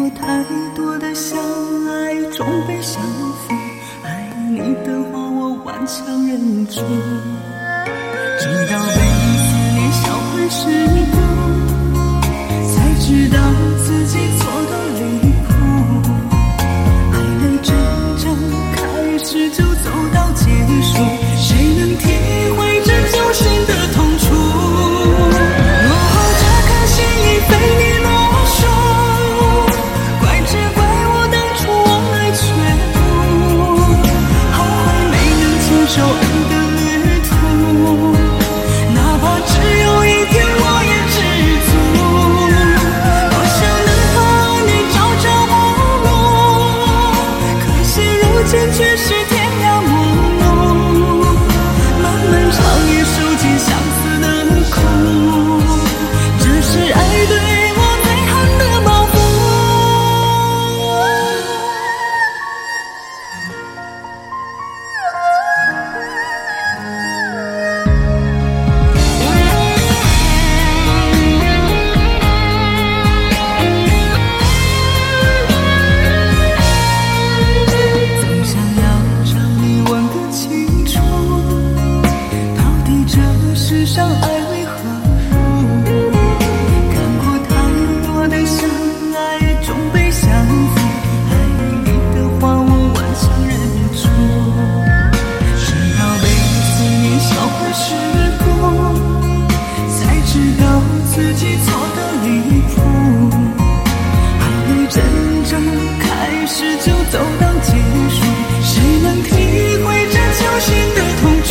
过太多的相爱，终被相负。爱你的话，我顽强忍住，直到被思念消坏时光，才知道自己错到离谱。爱的真正开始就走到结束，谁能体会这揪心的痛楚？这颗心已被你没收，怪只怪我当初忘爱却步，后悔没能接受爱的旅途，哪怕只有一天我也知足。多想能和你朝朝暮暮，可惜如今却是天涯陌路，漫漫长夜受尽相思的苦，这是爱对我最狠的报复。总想要让你问个清楚，到底这世上爱为何物？看过太多的相爱，终被相负。爱你的话，我顽强忍住，直到被思念消坏时光，才知道自己错得离谱。爱的真正开始就走到结束，谁能体会这揪心的痛楚？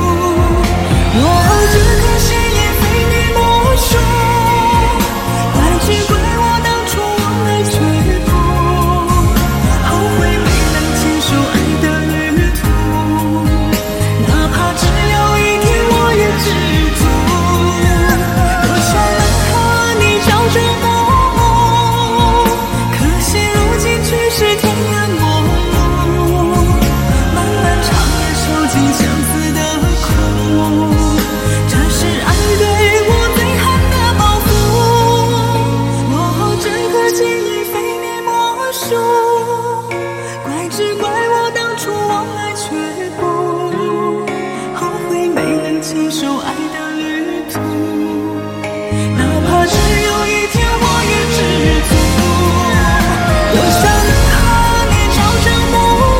这颗心也被你没收，怪只怪我当初忘爱却步，后悔没能接受爱的旅途，哪怕只有一天我也知足。多想能和你朝朝暮暮，可惜如今却是天涯陌路，漫漫长夜受尽相思的苦，这是爱对我最狠的报复。这颗心已被你没收，怪只怪我当初忘爱却步，后悔没能接受爱的旅途，哪怕只有一天我也知足。多想能和你朝朝暮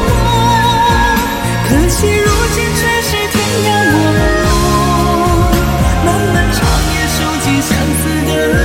暮，可惜如今却是天涯陌路，漫漫长夜受尽相思的